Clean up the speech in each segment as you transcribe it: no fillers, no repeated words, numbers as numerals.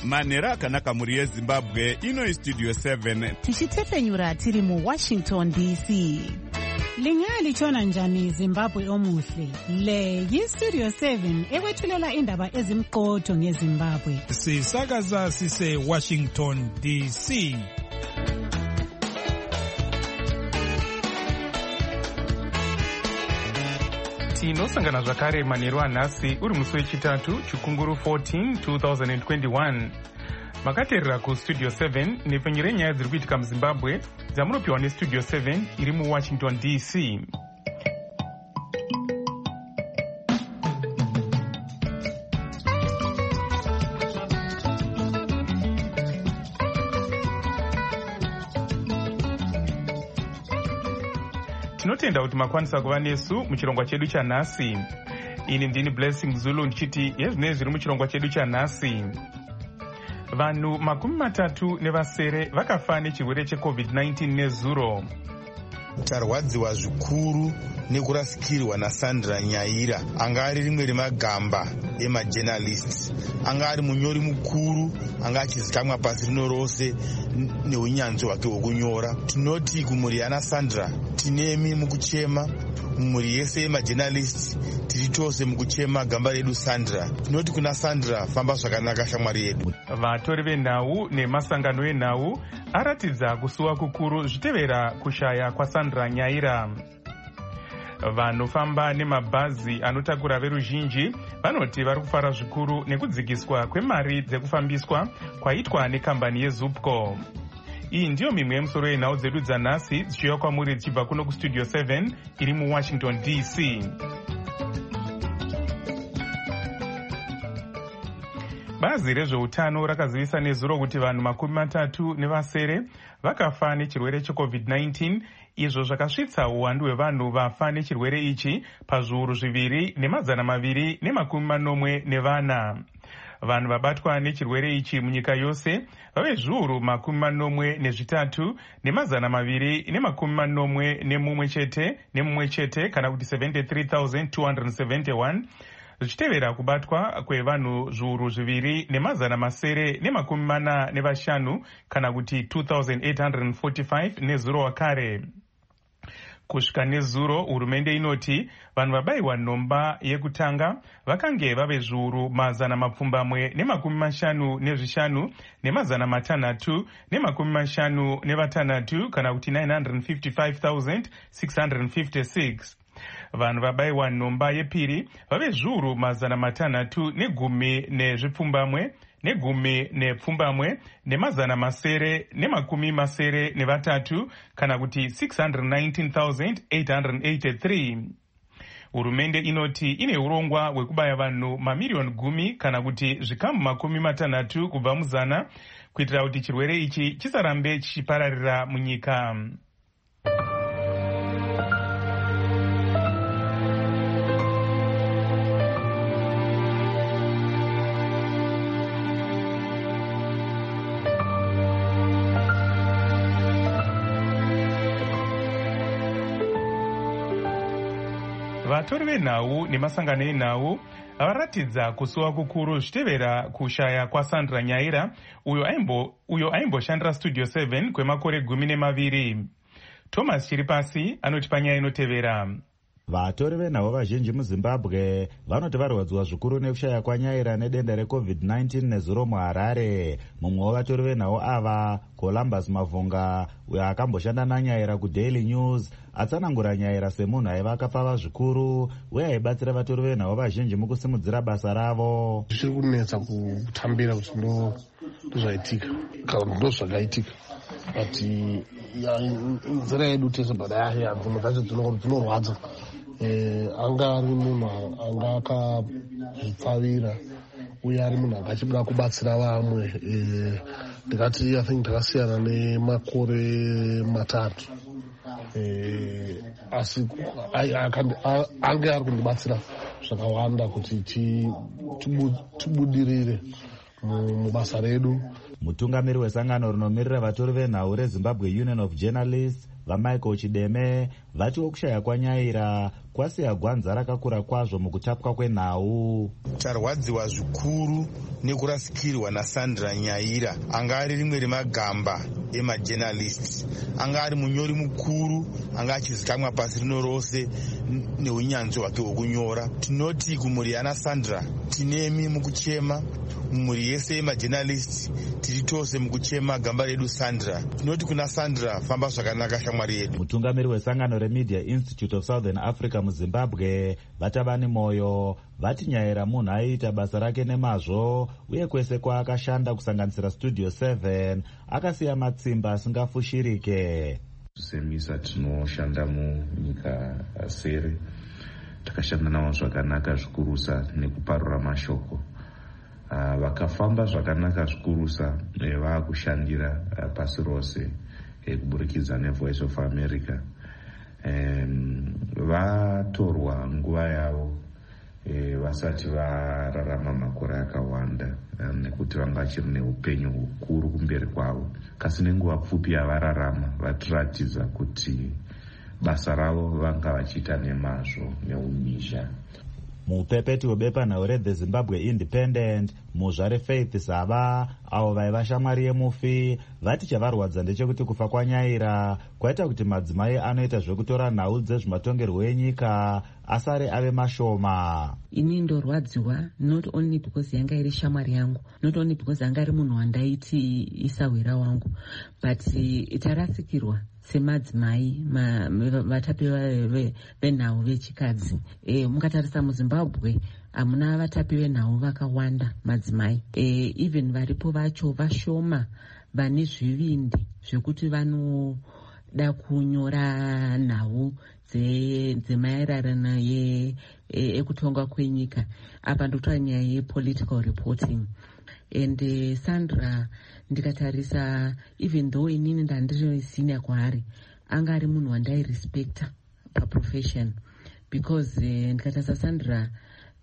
manhero akanaka mhuri yezimbabwe. Ino Studio 7 tichitepfenyura tiri muWashington DC. Lingalitshona njani Zimbabwe omuhle? Le yiStudio 7 ekwethulela indaba ezimqotho ngeZimbabwe. Sisakaza sise Washington DC. Tinosangana zvakare manheru anhasi uri musi wechitatu Chikunguru 14 2021. Makateerera kuStudio 7 nepfenyuro renyaya dziri kuitika muZimbabwe dzamunopiwa neStudio 7 iri muWashington DC. Tinotenda kuti makwanisa kuva nesu muchirongwa chedu chanhasi. Ini ndini Blessing Zulu ndichiti yezvinezvi zviri muchirongwa chedu chanhasi. Vanhu 37 vakafa nechirwere cheCovid-19 nezuro. Tarwadziwa zvikuru nekurasikirwa naSandra Nyaira, anga ari rimwe remagamba emajournalist, anga ari munyori mukuru, anga achizikamwa pasi rino rose neunyanzvi hwake hwokunyora. Tinoti kumhuri yaSandra tinemi mukuchema, mhuri yese yemajournalist tiri tose mukuchema gamba redu Sandra. Tinoti kuna Sandra, famba zvakanaka shamwari yedu. Vatori venhau nemasangano enhau aratidza kusuwa kukuru zvitevera kushaya kwaSandra Nyaira. Vanofamba nemabhazi anotakura veruzhinji vanoti vari kufara zvikuru nekudzikiswa kwemari dzekufambiswa kwaitwa nekambani yeZupco. Iyi ndiyo mimwe yemusoro yenhau dzedu dzanhasi dzichiuya kwamuri dzichibva kuno kuStudio 7 iri muWashington DC. Bazi rezveutano rakazivisa nezuro kuti vanhu 37 vakafa nechirwere cheCovid-19, izvo zvakasvitsa uwandu hwevanhu vafa nechirwere ichi pazviuru 2,240. Vanhu vabatwa nechirwere ichi munyika yose vave zviuru 43,241 kana kuti 73,271, zvichitevera kubatwa kwevanhu zviuru 2,945 kana kuti 2,845 nezuro wakare. Kusvika nezuro, hurumende inoti vanhu vabayiwa nhomba yekutanga vakange vave zviuru 1,755,656 kana kuti 955,656. Vanhu vabayiwa nhomba yepiri vave zviuru 610,910,973 kana kuti 619,883. Hurumende inoti ine urongwa hwekubaya vanhu mamiliyoni 10 kana kuti zvikamu 60 kubva muzana kuitira kuti chirwere ichi chisarambe chichipararira munyika. Vatori venhau nemasangano enhau varatidza kusuwa kukuru zvitevera kushaya kwaSandra Nyaira, uyo aimboshandira Studio 7 kwemakore 12. Thomas Chiripasi anoti panyaya inotevera. Vatori venhau vazhinji muZimbabwe vanoti varwadziwa zvikuru nekushaya kwaNyaira nedenda reCovid-19 nezuro muHarare. Mumwe wavatori venhau ava, Columbus Mavhunga, uyo akamboshanda naNyaira kuDaily News, atsanangura Nyaira semunhu aiva akapfava zvikuru uye aibatsira vatori venhau vazhinji mukusimudzira basa ravo. Zviri kunetsa kutambira kuti ndozvaitika kana ndozvakaitika, but nzira yedu tese badaya dzimwe dzacho dzinorwadza. Anga ari munhu anga akazvipfavira uye ari munhu anga achida kubatsira vamwe. Ndikati I think ndakasiyana nemakore 3, asi anga ari kundibatsira zvakawanda kuti tibudirire mubasa redu. Mutungamiri wesangano rinomirira vatori venhau reZimbabwe Union of Journalists, vaMichael Chideme, vatiwo kushaya kwaNyaira kwasiya gwanza rakakura kwazvo mukutapwa kwenhau. Tarwadziwa zvikuru nekurasikirwa naSandra Nyaira, anga ari rimwe remagamba emajournalist, anga ari munyori mukuru, anga achizikamwa pasi rino rose neunyanzvi hwake hwokunyora. Tinoti kumhuri yana Sandra, tinemi mukuchema. Mhuri yese yemajournalist tiri tose mukuchema gamba redu Sandra. Tinoti kuna Sandra, famba zvakanaka shamwari yedu. Mutungamiri wesangano reMedia Institute of Southern Africa muZimbabwe Vatabani Moyo vati Nyaira munhu aiita basa rake nemazvo uye kwese kwaakashanda kusanganisira Studio 7 akasiya matsimba asingafushirike. Semisa tinoshanda munyika sere, takashanda navo zvakanaka zvikurusa nekuparura mashoko. Vakafamba zvakanaka zvikurusa vaakushandira pasi rose kuburikidza neVoice of America. Vatorwa nguva yavo vasati vararama makore akawanda nekuti vanga vachiri neupenyu hukuru kumberi kwavo. Kasi nenguva pfupi yavararama vatiratidza kuti basa ravo vanga vachiita nemazvo neumhizha. Mupepeti webepanhau reThe Zimbabwe Independent muzvare Faith Zava avo vaiva shamwari yemufi vati chavarwadza ndechekuti kufa kwaNyaira kwaita kuti madzimai anoita zvekutora nhau dzezvematongerwo enyika asare ave mashoma. Ini ndorwadziwa not only because yanga iri shamwari yangu, not only because anga ari munhu wandaiti isawira wangu, but itarasikirwa semadzimai vatapi venhau vechikadzi. Mukatarisa muZimbabwe hamuna vatapi venhau vakawanda madzimai. Even varipo vacho vashoma vane zvivindi zvekuti vanoda kunyora nhau dzemaererano ekutonga kwenyika. Apa ndotora nyaya yepolitical reporting. And Sandra ndikatarisa, even though inini ndandiri senior kwaari, anga ari munhu wandairespekta paprofession, because ndikatarisa Sandra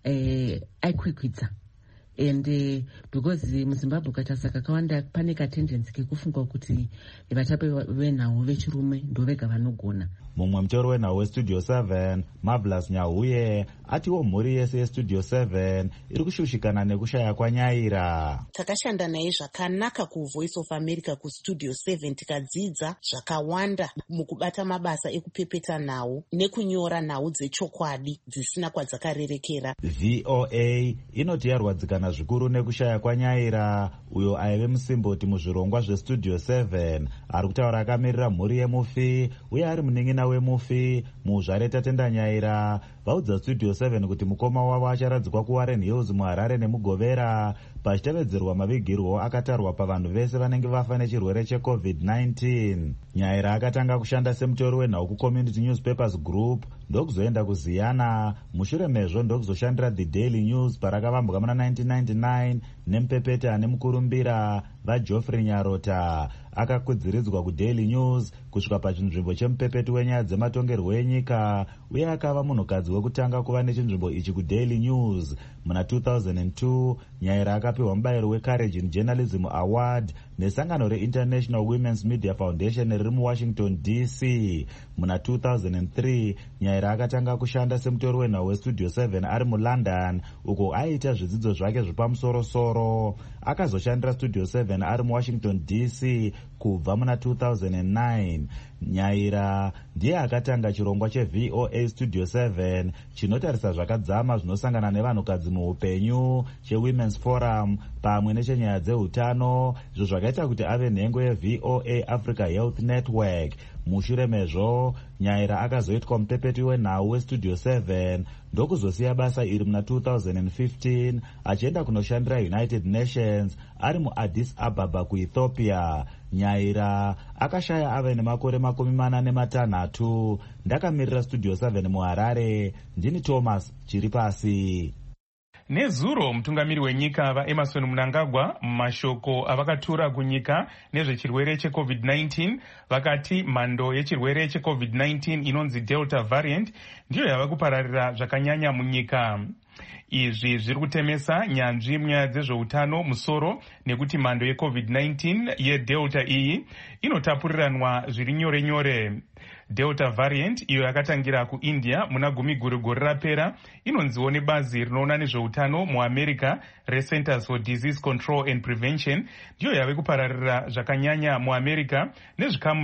aikwikwidza. And because muZimbabwe ukatarisa kakawanda pane katendency kekufunga kuti vatapi venhau vechirume ndo vega vanogona. Mumwe mutori wenhau weStudio 7 Marvelous Nyahuye atiwo mhuri yese yeStudio 7 iri kushushikana nekushaya kwaNyaira. Takashanda naye zvakanaka kuVoice of America kuStudio 7, tikadzidza zvakawanda mukubata mabasa ekupepeta nhau nekunyora nhau dzechokwadi dzisina kwadzakarerekera. VOA inoti yarwadzikana zvikuru nekushaya kwaNyaira uyo aive musimboti muzvirongwa zveStudio 7 ari kutaura akamirira mhuri yemufi uye ari muning'ina wemufi muzvare Tatenda Nyaira vaudza Studio 7 kuti mukoma wavo acharadzikwa kuWarren Hills muHarare nemuGovera pachitevedzerwa mavigirwo akatarwa pavanhu vese vanenge vafa nechirwere cheCovid-19. Nyaira akatanga kushanda semutori wenhau kuCommunity Newspapers Group ndokuzoenda kuZiyana, mushure mezvo ndokuzoshandira The Daily News parakavambwa muna 1999 nemupepeti ane mukurumbira vaGeoffrey Nyarota. Akakudziridzwa kuDaily News kusvika pachinzvimbo chemupepeti wenyaya dzematongerwo enyika uye akava munhukadzi wekutanga kuva nechinzvimbo ichi kuDaily News. Muna 2002 Nyaira akapiwa mubayiro weCourage in Journalism Award nesangano reInternational Women's Media Foundation riri muWashington DC. Muna 2003 Nyaira akatanga kushanda semutori wenhau weStudio 7 ari muLondon uko aiita zvidzidzo zvake zvepamusoro-soro. Akazoshandira Studio 7 ari muWashington DC kubva muna 2009. Nyaira ndiye akatanga chirongwa cheVOA Studio 7 chinotarisa zvakadzama zvinosangana nevanhukadzi muupenyu cheWomen's Forum pamwe nechenyaya dzeutano, izvo zvakaita kuti ave nhengo yeVOA Africa Health Network. Mushure mezvo Nyaira akazoitwa mupepeti wenhau weStudio 7 ndokuzosiya basa iri muna 2015 achienda kunoshandira United Nations ari muAddis Ababa kuEthiopia. Nyaira akashaya ave nemakore 46. Ndakamirira Studio 7 muHarare, ndini Thomas Chiripasi. Nezuro mutungamiri wenyika vaEmmerson Mnangagwa mumashoko avakatura kunyika nezvechirwere cheCovid-19 vakati mhando yechirwere cheCovid-19 inonzi Delta variant ndiyo yava kupararira zvakanyanya munyika. Izvi zviri kutemesa nyanzvi munyaya dzezveutano musoro nekuti mhando yeCovid-19 yeDelta iyi inotapuriranwa zviri nyore nyore. Delta variant iyo yakatangira kuIndia muna gore rapera inonziwo nebazi rinoona nezveutano muAmerica reCenters for Disease Control and Prevention ndiyo yave kupararira zvakanyanya muAmerica nezvikamu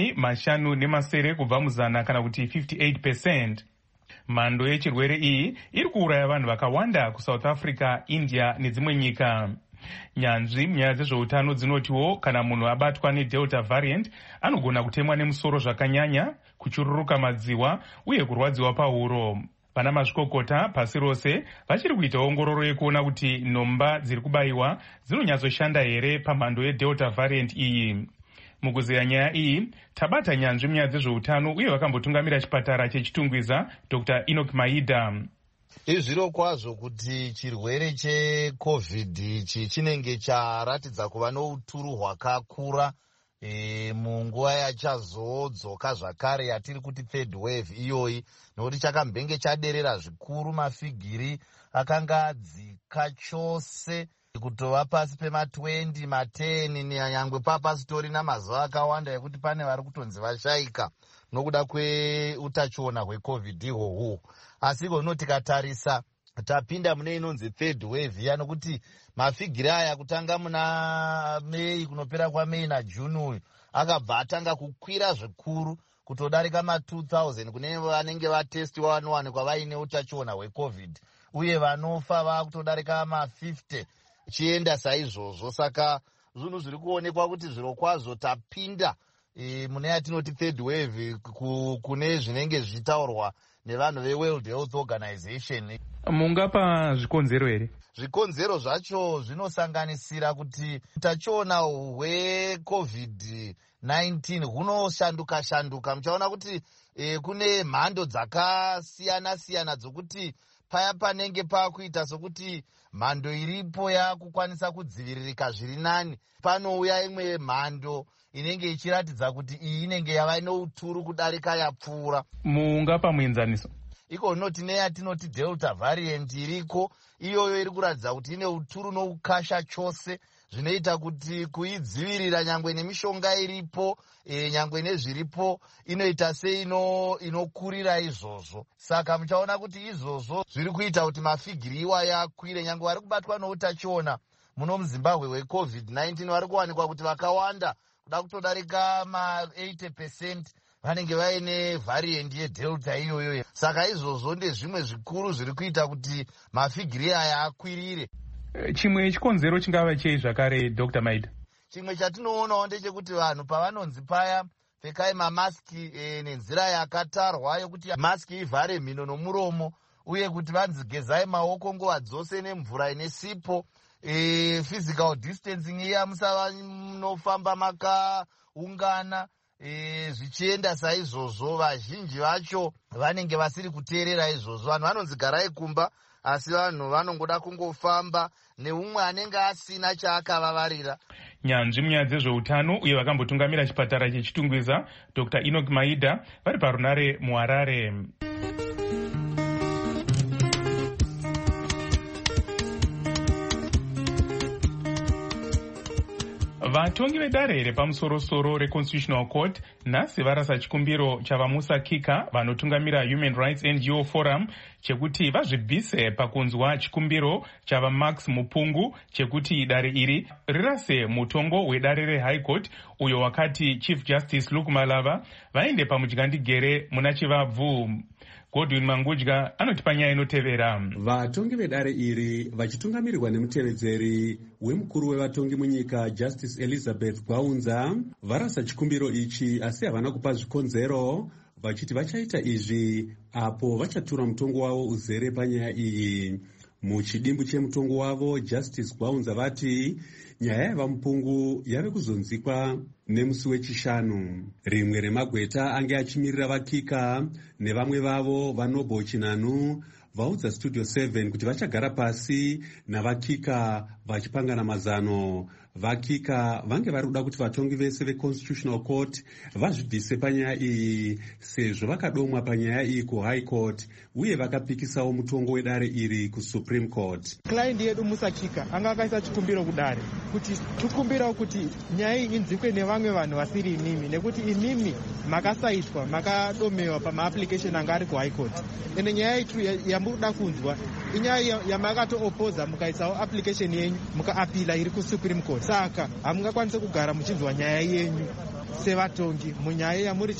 50 kubva muzana kana kuti 58%. Mhando yechirwere iyi iri kuuraya vanhu vakawanda kuSouth Africa, India nedzimwe nyika. Nyanzvi munyaya dzezveutano dzinotiwo kana munhu abatwa neDelta variant anogona kutemwa nemusoro zvakanyanya, kuchururuka madziwa uye kurwadziwa pahuro. Vana mazvikokota pasi rose vachiri kuita ongororo yekuona kuti nhomba dziri kubayiwa dzinonyatsoshanda here pamhando yeDelta variant iyi. Mukuzeya nyaya iyi tabata nyanzvi munyaya dzezveutano uye vakambotungamira chipatara chechitungwiza Dr. Enoch Maida. Izviro kwazvo kuti chirwere cheCovid ichi chinenge charatidza kuva nouturu hwakakura munguva yachazodzoka zvakare yatiri kuti third wave iyoyi, nokuti chakambenge chaderera zvikuru. Mafigiri akanga adzika chose kutova pasi pema20 ma10 nyangwe papasitori namazuva akawanda ekuti pane vari kutonzi vashayika nokuda kweutachiona hweCovid ihwohwo. Asi kono tikatarisa tapinda mune inonzi third wave ya, nokuti mafigiri aya kutanga muna Mei kunopera kwaMei naJuni uyu akabva atanga kukwira zvikuru kutodarika ma2000 kune vanenge vatestiwa vanowanikwa vaine utachiona hweCovid, uye vanofa vakutodarika ma50 chienda saizvozvo. Saka zvinhu zviri kuonekwa kuti zviro kwazvo tapinda mune yatinoti third wave kune zvinenge zvichitaurwa nevanhu veWorld Health Organization. Mungapa zvikonzero here? Zvikonzero zvacho zvinosanganisira kuti utachiona hweCovid-19 hunoshanduka. Muchaona kuti kune mhando dzakasiyana dzokuti paya panenge pakuita sokuti mhando iripo yakukwanisa kudziviririka zviri nani, panouya imwe mhando inenge ichiratidza kuti iyi inenge yava nouturu kudarika yapfuura. Mungapa muenzaniso? Iko noti neyatinoti Delta variant iriko, iyoyo iri kuratidza kuti ine uturu noukasha chose, zvinoita kuti kuidzivirira nyangwe nemishonga iripo nyangwe nezviripo inoita se inokurira izvozvo. Saka muchaona kuti izvozvo zviri kuita kuti mafigiri iwayo akwire. Nyangwe vari kubatwa noutachiona muno muZimbabwe hweCovid-19 vari kuwanikwa kuti vakawanda kuda kutodarika ma80% vanenge vaine variant yeDelta iyoyo. Saka izvozvo ndezvimwe zvikuru zviri kuita kuti mafigiri aya akwirire. Chimwe chikonzero chingava chei zvakare Dr. Maida? Chimwe chatinoonawo ndechekuti vanhu pavanonzi paya pfekai mamaski nenzira yakatarwa yokuti maski ivhare mhino nomuromo, uye kuti vanzi gezai maoko nguva dzose nemvura ine sipo, physical distancing iya musava munofamba makaungana, zvichienda saizvozvo. Vazhinji vacho vanenge vasiri kuteerera izvozvo. Vanhu vanonzi garai kumba, asi vanhu vanongoda kungofamba neumwe anenge asina chaakavavarira. Nyanzvi munyaya dzezveutano uye vakambotungamira chipatara chechitungwiza Dr. Enoch Maida vari parunare muHarare. Vatongi vedare repamusoro-soro reConstitutional Court nhasi varasa chikumbiro chavaMusa Kika vanotungamira Human Rights NGO Forum chekuti vazvibvise pakunzwa chikumbiro chavaMax Mupungu chekuti dare iri rirase mutongo wedare reHigh Court uyo wakati Chief Justice Luke Malava vaende pamudyandegere muna chivabvu. Godwin Mangudya anotipa nyaya inotevera. Vatongi vedare iri vachitungamirirwa nemutevedzeri wemukuru wevatongi munyika Justice Elizabeth Gwaunza varasa chikumbiro ichi, asi havana kupa zvikonzero, vachiti vachaita izvi apo vachatura mutongo wavo uzere panyaya iyi. Muchidimbu chemutongo wavo Justice Gwaunza vati nyaya yavaMupungu yave kuzonzikwa nemusi wechishanu. Rimwe remagweta ange achimirira vaKika nevamwe vavo vaNoble Chinanu vaudza Studio 7 kuti vachagara pasi navakika vachipangana mazano. Vakika vange vari kuda kuti vatongi vese veConstitutional Court vazvibvise panyaya iyi sezvo vakadomwa panyaya iyi kuHigh Court uye vakapikisawo mutongo wedare iri kuSupreme Court. Client yedu Musakika anga akaisa chikumbiro kudare kuti tikumbirawo kuti nyaya iyi inzikwe nevamwe vanhu vasiri inimi, nekuti inimi makasaiswa makadomewa pamaapplication anga ari kuHigh Court. Ende nyaya itu yamuda kunzwa inyaya yamakatoopoza mukaisawo application yenyu mukaapila iri kuSupreme Court. Saka hamungakwanise kugara muchinzwa nyaya yenyu sevatongi munyaya yamuri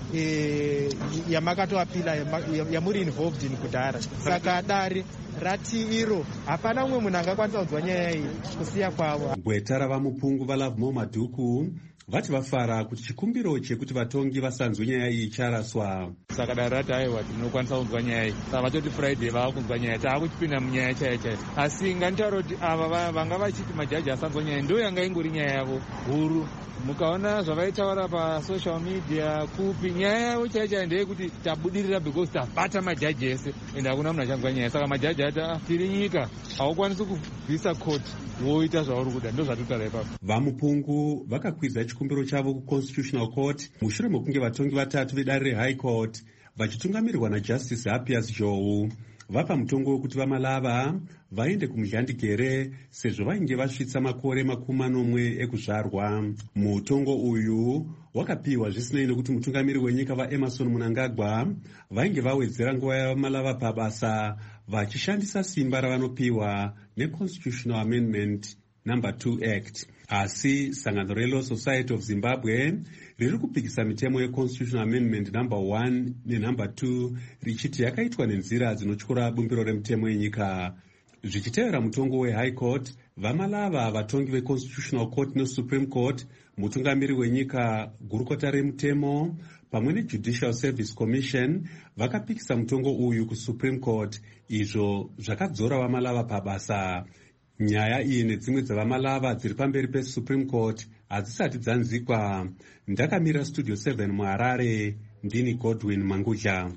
yamakatoapila yamuri involved in kudhara. Saka dare rati iro hapana umwe munhu angakwanisa kunzwa nyaya iyi kusiya kwavo. Gweta ravamupungu vaLovemore Madhuku vati vafara kuti chikumbiro chekuti vatongi vasanzwe nyaya iyi charaswa. Saka dare rati aiwa tinokwanisa kunzwa nyaya iyi, saka vatoti Friday vaakunzwa nyaya, taakuchipinda munyaya chaiyo chaiyo. Asi nganitaura kuti ava vanga vachiti majaji asanzwa nyaya ndo yanga ingori nyaya yavo huru. Mukaona zvavaitaura pasocial media kupi, nyaya yavo chaiyo chaiyo ndeyekuti tabudirira because tabata majaji ese ende hakuna munhu achanzwa nyaya. Saka majaji ati tiri nyika haukwanisi kubvisa court woita zvauri kuda, ndo zvatotara ipapo. Vamupungu vakakwidza chikumbiro chavo kuConstitutional Court mushure mekunge vatongi vatatu vedare reHigh Court vachitungamirirwa naJustice Hapias Joe vapa mutongo wekuti vamalava vaende kumudyandigere sezvo vainge vasvitsa makore 40 ekuzvarwa. Mutongo uyu wakapiwa zvisinei nekuti mutungamiri wenyika vaEmerson Mnangagwa vainge vawedzera nguva yavamalava pabasa vachishandisa simba ravanopiwa neConstitutional Amendment No. 2 Act. Asi sangano reLaw Society of Zimbabwe riri kupikisa mitemo yeConstitutional Amendment No. 1 neNo. 2 richiti yakaitwa nenzira dzinotyora bumbiro remitemo yenyika. Zvichitevera mutongo weHigh Court, vamalava vatongi veConstitutional Court neSupreme Court, mutungamiri wenyika, gurukota remutemo pamwe neJudicial Service Commission vakapikisa mutongo uyu kuSupreme Court, izvo zvakadzora vamalava pabasa. Nyaya iyi nedzimwe dzavamalava dziri pamberi peSupreme Court hadzisati dzanzikwa. Ndakamira Studio 7 muHarare, ndini Godwin Mangudya.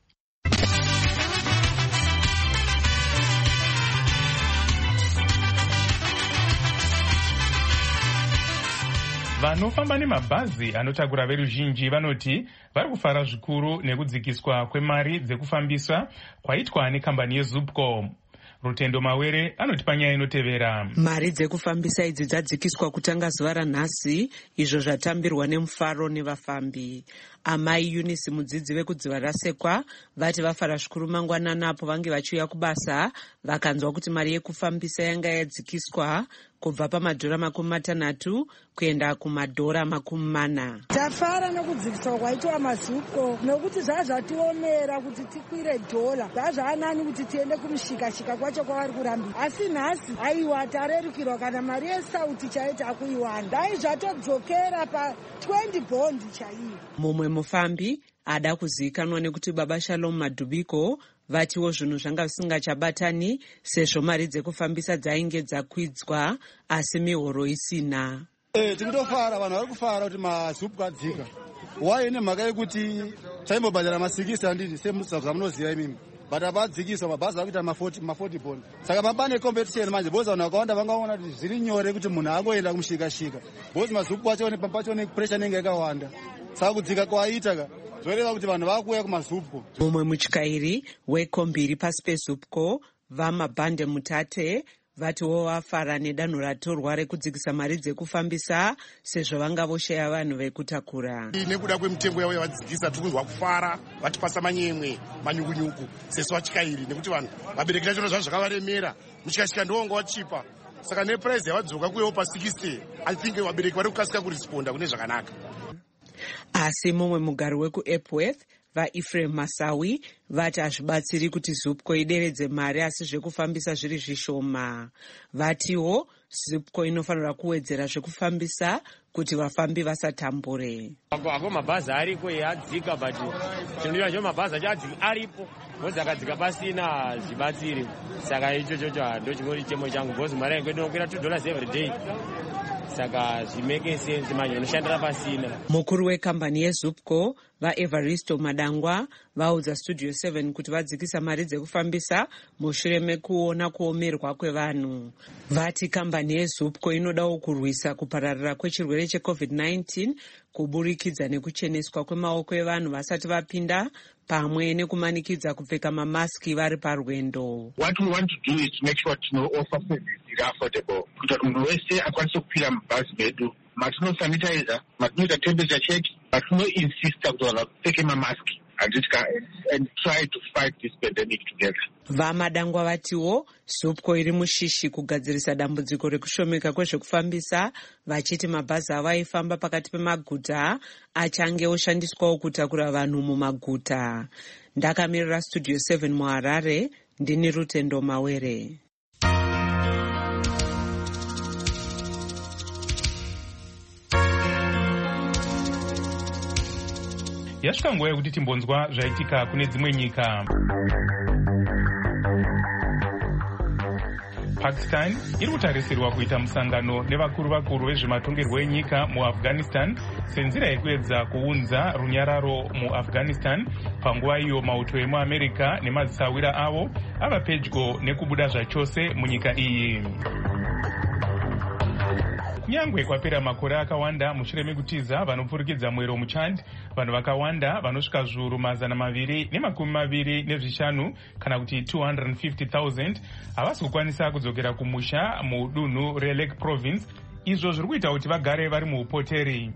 Vanofamba nemabhazi anotakura veruzhinji vanoti vari kufara zvikuru nekudzikiswa kwemari dzekufambisa kwaitwa nekambani yeZupco. Rutendo Mawere anoti panyaya inotevera. Mari dzekufambisa idzi dzadzikiswa kutanga zuva ranhasi, izvo zvatambirwa nemufaro nevafambi. Amai Eunice mudzidzi vekudziva rasekwa vati vafara zvikuru mangwanani apo vange vachiuya kubasa vakanzwa kuti mari yekufambisa yanga yadzikiswa kubva pamadhora 60 kuenda kumadhora 40. Tafara nekudzikiswa kwaitwa maZupco nokuti zvazvatiomera kuti tikwire dhora. Zvazvanani kuti tiende kumishikashika kwacho kwavari kurambira. Asi nhasi aiwa tarerukirwa kana mari yesauti chaita akuiwana. Dai zvatodzokera pa 20 bondi chaiyo. Mumwe mufambi ada kuzivikanwa nekuti Baba Shalom Madhubiko vatiwo zvinhu zvanga visingachabatani sezvo mari dzekufambisa dzainge dzakwidzwa asi mihoro isina. Tikutofara, vanhu vari kufara kuti maZupco adzika. Wai nemhaka yekuti taimbobhadhara ma60 handiti semunoziva imimi. But abadzikiswa mabhazi akuita ma40 bond. Saka mabane competition manje boza vanhu vakawanda vangaona kuti zviri nyore kuti munhu angoenda kumushikashika. Bozi maZupco pacho pressure inenge yakawanda. Saka kudzika kwaita zvoreva kuti vanhu vakuuya kumaZupco. Mumwe mutyairi wekombi iri pasi peZupco vaMabhande Mutate vatiwo vafara nedanho ratorwa rekudzikisa mari dzekufambisa sezvo vanga voshaya vanhu vekutakura. Nekuda kwemitengo yavo yavadzikisa tikunzwa kufara, vatipasa manyemwe manyukunyuku sesu vatyairi, nekuti vanhu vabereki zviro zvavo zvakavaremera, mushikashika ndowanga wachipa. Saka neprice yavadzoka kuyewo pa60, I think vabereki vari kukasika kuresponda kune zvakanaka. Asi mumwe mugari wekuEpworth vaEphraim Masawi vati hazvibatsiri kuti Zupco ideredze mari asi zvekufambisa zviri zvishoma. Vatiwo Zupco inofanira kuwedzera zvekufambisa kuti vafambi vasatambure. Ako mabhazi ariko adzika but chinodiwa cho mabhazi achadzika aripo bozi akadzika pasina zvibatsiri. Saka ichocho ndo chingori chemo changu bozi mari yangu inokwira $2 every day. Saka zvimeke sense manje unoshandira pasina. Mukuru wekambani yeZupco vaEvaristo Madangwa vaudza Studio 7 kuti vadzikisa mari dzekufambisa mushure mekuona kuomerwa kwevanhu. Vati kambani yeZupco inodawo kurwisa kupararira kwechirwere cheCovid-19 kuburikidza nekucheneswa kwemaoko evanhu vasati vapinda pamwe nekumanikidza kupfeka mamaski vari parwendo. What we want to do is to make sure offer services that are affordable. Kuti munhu wese akwanise kukwira mubhazi medu. Matinosanitizer, matinoita temperature check, matinoinsista kuti vanhu vapfeke mamaski and try to fight this pandemic together. VaMadangwa vatiwo Zupco iri mushishi kugadzirisa dambudziko rekushomeka kwezvekufambisa, vachiti mabhazi avaifamba pakati pemaguta achange oshandiswawo kutakura vanhu mumaguta. Ndakamirira Studio 7 muHarare, ndini Rutendo Mawere. Yasvika nguva yekuti timbonzwa zvaitika kune dzimwe nyika. Pakistan iri kutarisirwa kuita musangano nevakuru vezvematongerwo enyika muAfghanistan senzira yekuedza kuunza runyararo muAfghanistan panguva iyo mauto emuAmerica nemadzisawira avo ava pedyo nekubuda zvachose munyika iyi. Kunyangwe kwapera makore akawanda mushure mekutiza vanopfurikidza mwero muChad, vanhu vakawanda vanosvika zviuru 225 kana kuti 250,000 havasi kukwanisa kudzokera kumusha mudunhu reLake Province, izvo zviri kuita kuti vagare vari muupoteri.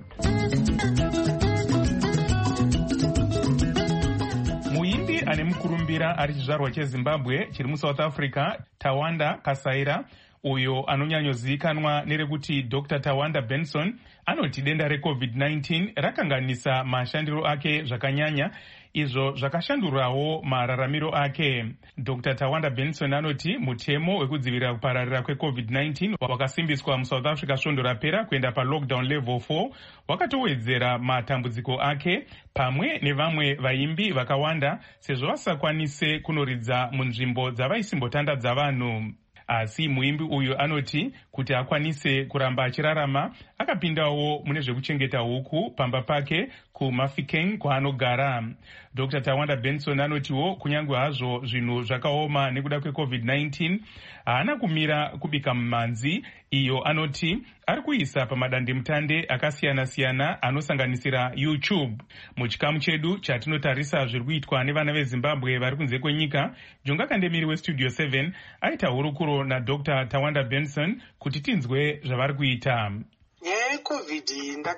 Muimbi ane mukurumbira ari chizvarwa cheZimbabwe chiri muSouth Africa, Tawanda Kasaira, uyo anonyanyozivikanwa nerekuti Dr. Tawanda Benson, anoti denda reCovid-19 rakanganisa mashandiro ake zvakanyanya, izvo zvakashandurawo mararamiro ake. Dr. Tawanda Benson anoti mutemo wekudzivirira kupararira kweCovid-19 wakasimbiswa muSouth Africa svondo rapera kuenda palockdown level 4 wakatowedzera matambudziko ake pamwe nevamwe vaimbi vakawanda sezvo vasakwanise kunoridza munzvimbo dzavaisimbotandadza vanhu. Asi muimbi uyu anoti kuti akwanise kuramba achirarama akapindawo mune zvekuchengeta huku pamba pake kuMafeking kwaanogara. Dr. Tawanda Benson anotiwo kunyange hazvo zvinhu zvakaoma nekuda kweCovid-19 haana kumira kubika mumanzi, iyo anoti ari kuisa pamadandemutande akasiyana-siyana anosanganisira YouTube. Muchikamu chedu chatinotarisa zviri kuitwa nevana veZimbabwe vari kunze kwenyika, Jonga Kandemiri weStudio 7 aita hurukuro naDr. Tawanda Benson kuti tinzwe zvavari kuita. Nyaya yeCovid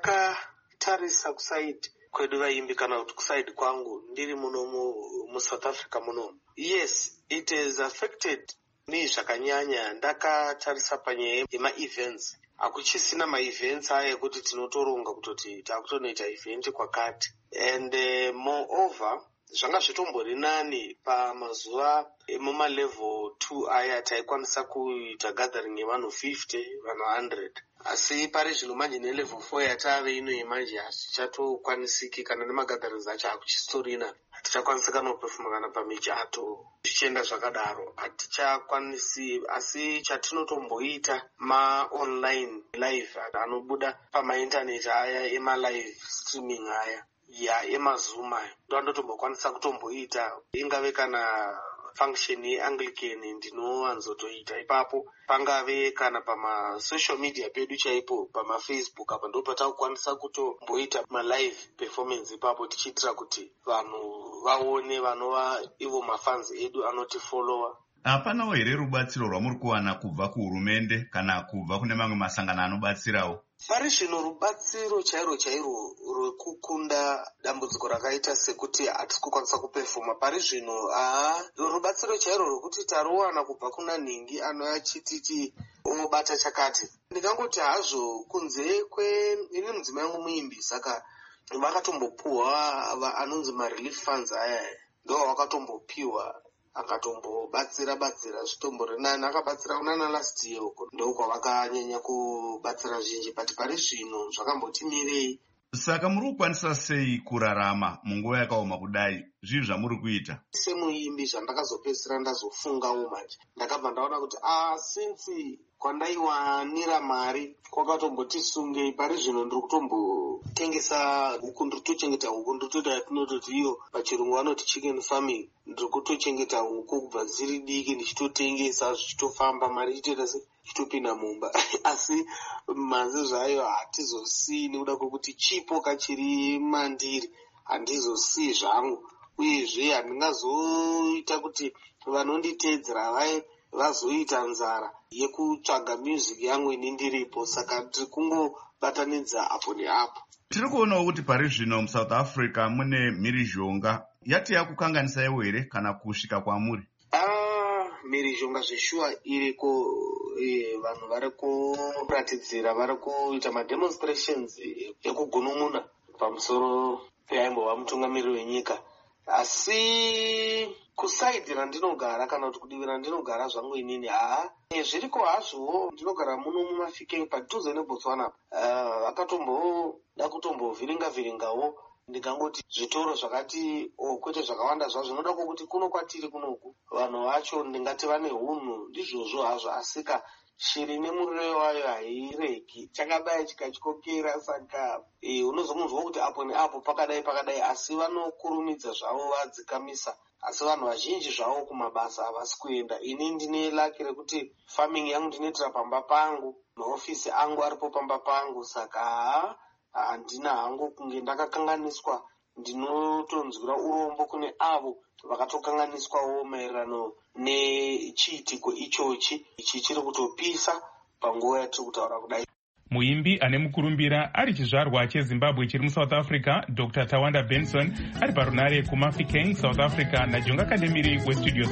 ndakatarisa kusaidi kwedu vaimbi kana kuti kusaidi kwangu ndiri muno muSouth Africa muno. Yes, it has affected me zvakanyanya. Ndakatarisa panyaya yema-events. Hakuchisina ma-events aya ekuti tinotoronga kutoti takutonoita event kwakati. And moreover, zvanga zvitombori nani pamazuva emumalevel 2 aya taikwanisa kuita gathering yevanhu 50, vanhu 100. Asi pari zvino manje nelevel 4 yatave ino yemanje hazvichatokwanisiki kana nemagatherings acho hakuchistorina. Hatichakwanisi kana kupefuma kana pamichato zvichienda zvakadaro. Hatichakwanisi, asi chatinotomboita ma-online live anobuda pamaintaneti aya ema-live streaming aya emaZoom aya ndoanotombokwanisa kutomboita, ingave kana function yeAnglican ndinowanzotoita ipapo, pangave kana pamasocial media pedu chaipo pamaFacebook apa ndo patakukwanisa kutomboita malive performance ipapo tichiitira kuti vanhu vaone, vanova ivo mafans edu anotifollowa. Hapanawo here rubatsiro rwamuri kuwana kubva kuhurumende kana kubva kune mamwe masangano anobatsirawo? Pari zvino rubatsiro chairo rwekukunda dambudziko rakaita sekuti hatisi kukwanisa kupefoma pari zvino. Rubatsiro chairo rwekuti tarowana kubva kuna Ningi anoachititi unobata chakati. Ndingangoti hazvo kunze ini mudzimai wangu muimbi, saka vakatombopuhwa anonzi ma-relief funds aya ndo wakatombopiwa akatombobatsira zvitombori nani. Akabatsira kunana last year uko ndokwa vakanyanya kubatsira zhinji, but pari zvino zvakambotimirei. Saka muri kukwanisa sei kurarama munguva yakaoma kudai? zvii zvamuri kuita? Semuimbi zvandakazopedzisira ndazofungawo manje, ndakabva ndaona kuti since kwandaiwanira mari kwakatombotisungei, pari zvino ndiri kutombotengesa huku, ndiri kutochengeta huku, ndiri kutoita yatinototi iyo pachirungu vanoti chicken farming. Ndiri kutochengeta huku kubva dziri diki ndichitotengesa zvichitofamba, mari ichitoita ichitopinda mumba asi manze zvayo hatizosii nekuda kwekuti chipo kachiri mandiri handizosii zvangu, uyezve handingazoita kuti vanonditeedzera vazoita nzara yekutsvaga music yangu ini ndiripo, saka tiri kungobatanidza apo neapo. Tiri kuonawo kuti pari zvino muSouth Africa mune mhirizhonga yati yakukanganisaiwo here kana kusvika kwamuri? Mhirizhonga zveshuwa iriko, vanhu vari kuratidzira, vari kuita mademonstrations ekugunun'una pamusoro peimbova mutungamiriri wenyika, asi kusaidhi randinogara kana kuti kudivi randinogara zvangu inini zviriko hazvo. Ndinogara muno muMafikeng padhuze neBotswana. Vakatomboda kutombovhiringa-vhiringawo, ndingangoti zvitoro zvakati kwete zvakawanda zvazvo, zvinoda kwokuti kuno kwatiri kunoku vanhu vacho ndingati vane hunhu ndizvozvo hazvo, asika shiri nemuriro wayo hairegi, chakadai chikatyokera. Saka unozomunzwa kuti apo neapo pakadai pakadai, asi vanokurumidza zvavo vadzikamisa. Asi vanhu vazhinji zvavo kumabasa havasi kuenda. Ini ndine laki rekuti farming yangu ndinoitira pamba pangu, maofisi angu aripo pamba pangu, saka handina hangu kunge ndakakanganiswa. Ndinotonzwira urombo kune avo vakatokanganiswawo maererano nechiitiko ichochi. Ichi chiri kutopisa panguva yatiri kutaura kudai. Muimbi ane mukurumbira ari chizvarwa cheZimbabwe chiri muSouth Africa, Dr. Tawanda Benson ari parunare kuMafikeng, South Africa, naJonga Kandemiri weStudio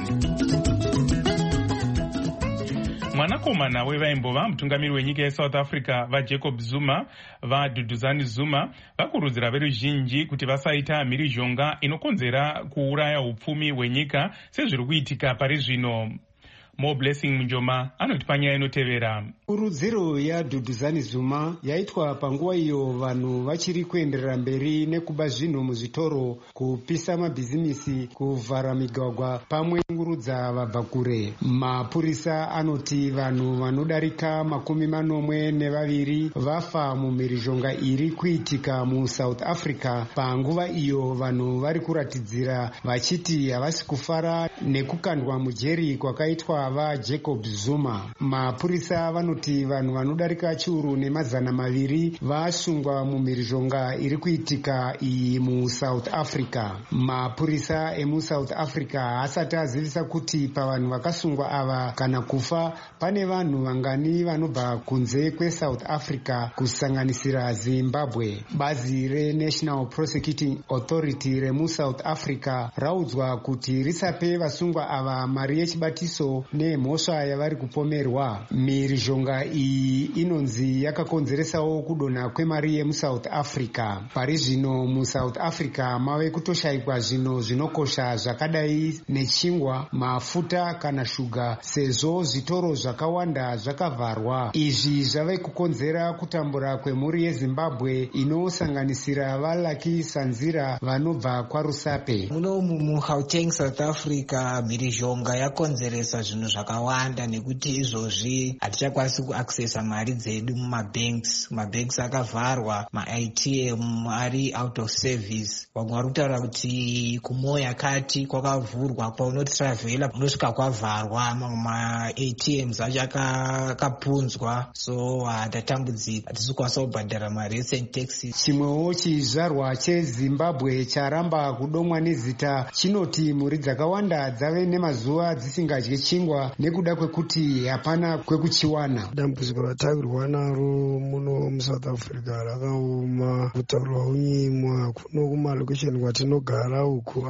7. Mwanakomana wevaimbova mutungamiri wenyika yeSouth Africa vaJacob Zuma vaDuduzani Zuma vakurudzira veruzhinji kuti vasaita mhirizhonga inokonzera kuuraya upfumi hwenyika sezviri kuitika pari zvino. More Blessing Munjoma anoti panyaya inotevera. Kurudziro yaDuduzani Zuma yaitwa panguva iyo vanhu vachiri kuenderera mberi nekuba zvinhu muzvitoro, kupisa mabhizimisi, kuvhara migwagwa pamwe ngurudza vabva kure. Mapurisa anoti vanhu vanodarika 42 vafa mumhirizhonga iri kuitika muSouth Africa, panguva iyo vanhu vari kuratidzira vachiti havasi kufara nekukandwa mujeri kwakaitwa vaJacob Zuma. Mapurisa vanoti vanhu vanodarika chiuru ne200 vasungwa mumhirizhonga iri kuitika iyi muSouth Africa. Mapurisa emuSouth Africa asati azivisa kuti pavanhu vakasungwa ava kana kufa pane vanhu vangani vanobva kunze kweSouth Africa kusanganisira Zimbabwe. Bazi reNational Prosecuting Authority remuSouth Africa raudzwa kuti risape vasungwa ava mari yechibatiso nemhosva yavari kupomerwa. Mhirizhonga iyi inonzi yakakonzeresawo kudonha kwemari yemuSouth Africa. Pari zvino muSouth Africa mave kutoshayikwa zvinhu zvinokosha zvakadai nechingwa, mafuta kana shuga, sezvo zvitoro zvakawanda zvakavharwa. Izvi zvave kukonzera kutambura kwemhuri yeZimbabwe inosanganisira vaLucky Sanzira vanobva kwaRusape. Muno muGauteng, South Africa, mhirizhonga yakonzeresa zvinhu zvakawanda nekuti izvozvi hatichakwanisi kuaccessa mari dzedu mumabanks. Mabanks akavharwa, maATM ari out of service. Vamwe vari kutaura kuti kuMoi yakati kwakavhurwa, kwaunotravhela unosvika kwavharwa, maATMs acho akapunzwa, so hatatambudzika, hatisi kukwanisa kubhadhara marecent taxes. Chimwewo chizvarwa cheZimbabwe charamba kudomwa nezita chinoti mhuri dzakawanda dzave nemazuva dzisingadye chingwa nekuda kwekuti hapana kwekuchiwana. Dambudziko ratawirwa naro muno muSouth Africa rakaoma. Kutaurwa unyimwa kuno kumalokesheni kwatinogara uku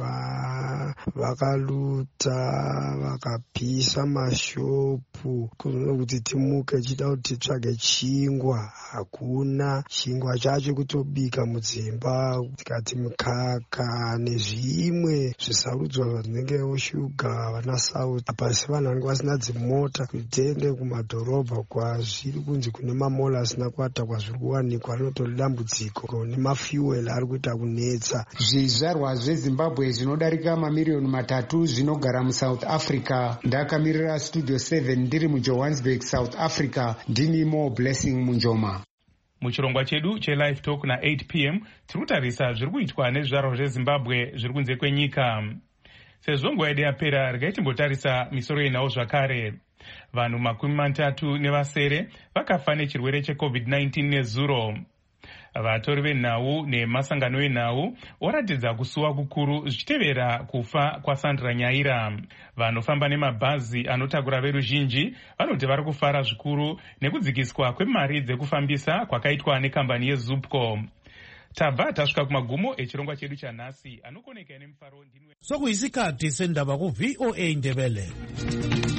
vakaluta vakapisa mashopu kuti timuke chida kuti titsvage chingwa, hakuna chingwa chacho kutobika mudzimba, tikati mukaka nezvimwe zvisarudzwa zvinenge shuga vana south pasi vanhu vanenge vasina dzimota kuti tiende kumadhorobha kwazviri kunzi kune mamola asina kuata kwazviri kuwanikwa rinotori dambudziko nemafuel ari kuita kunetsa. zvizvarwa zvezimbabwe zvinodarika mamiriyoni 3 zvinogara musouth africa. ndakamirira studio 7 ndiri mujohannesburg, south africa. ndini Mo Blessing Munjoma. muchirongwa chedu chelive talk na8 p.m. tiri kutarisa zviri kuitwa nezvizvarwa zvezimbabwe zviri kunze kwenyika. sezvo nguva yedu yapera regai timbotarisa misoro yenhau zvakare. vanhu 37 vakafa nechirwere cheCovid-19 nezuro. vatori venhau nemasangano enhau oratidza kusuwa kukuru zvichitevera kufa kwaSandra Nyaira. vanofamba nemabhazi anotakura veruzhinji vanoti vari kufara zvikuru nekudzikiswa kwemari dzekufambisa kwakaitwa nekambani yeZupco. tabva tasvika kumagumo echirongwa chedu chanhasi. anokoneka nemufaro ndinwe sokuisikati sendaba kuVOA Ndebele.